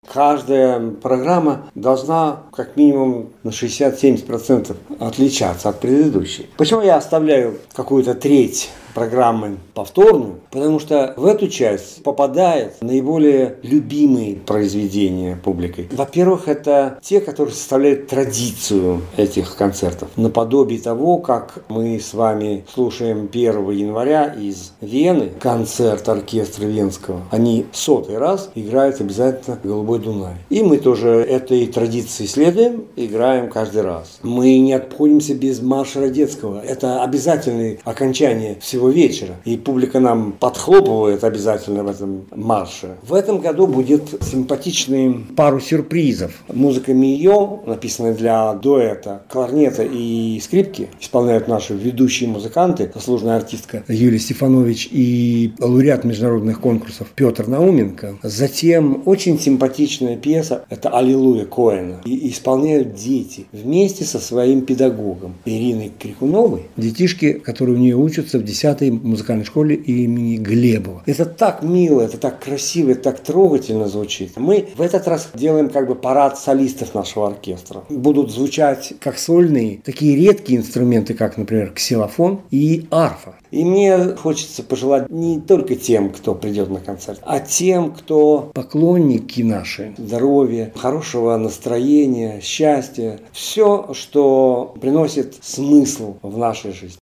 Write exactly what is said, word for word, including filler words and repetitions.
Каждая программа должна как минимум на шестьдесят-семьдесят процентов отличаться от предыдущей. Почему я оставляю какую-то треть программы повторную? Потому что в эту часть попадают наиболее любимые произведения публикой. Во-первых, это те, которые составляют традицию этих концертов. Наподобие того, как мы с вами слушаем первого января из Вены концерт оркестра Венского. Они сотый раз играют обязательно «Голубой Дунай». И мы тоже этой традиции следуем, играем каждый раз. Мы не обходимся без марша Радецкого. Это обязательное окончание всего вечера. И публика нам подхлопывает обязательно в этом марше. В этом году будет симпатичный пару сюрпризов. Музыка Мио, написанная для дуэта кларнета и скрипки, исполняют наши ведущие музыканты, заслуженная артистка Юлия Стефанович и лауреат международных конкурсов Петр Науменко. Затем очень симпатичная пьеса, это «Аллилуйя» Коэна. И исполняют дети вместе со своим педагогом Ириной Крикуновой. Детишки, которые у нее учатся в десятой музыкальной школе имени Глебова. Это так мило, это так красиво, это так трогательно звучит. Мы в этот раз делаем как бы парад солистов нашего оркестра. Будут звучать как сольные, такие редкие инструменты, как, например, ксилофон и арфа. И мне хочется пожелать не только тем, кто придет на концерт, а тем, кто поклонники наши, здоровья, хорошего настроения, счастья, все, что приносит смысл в нашей жизни.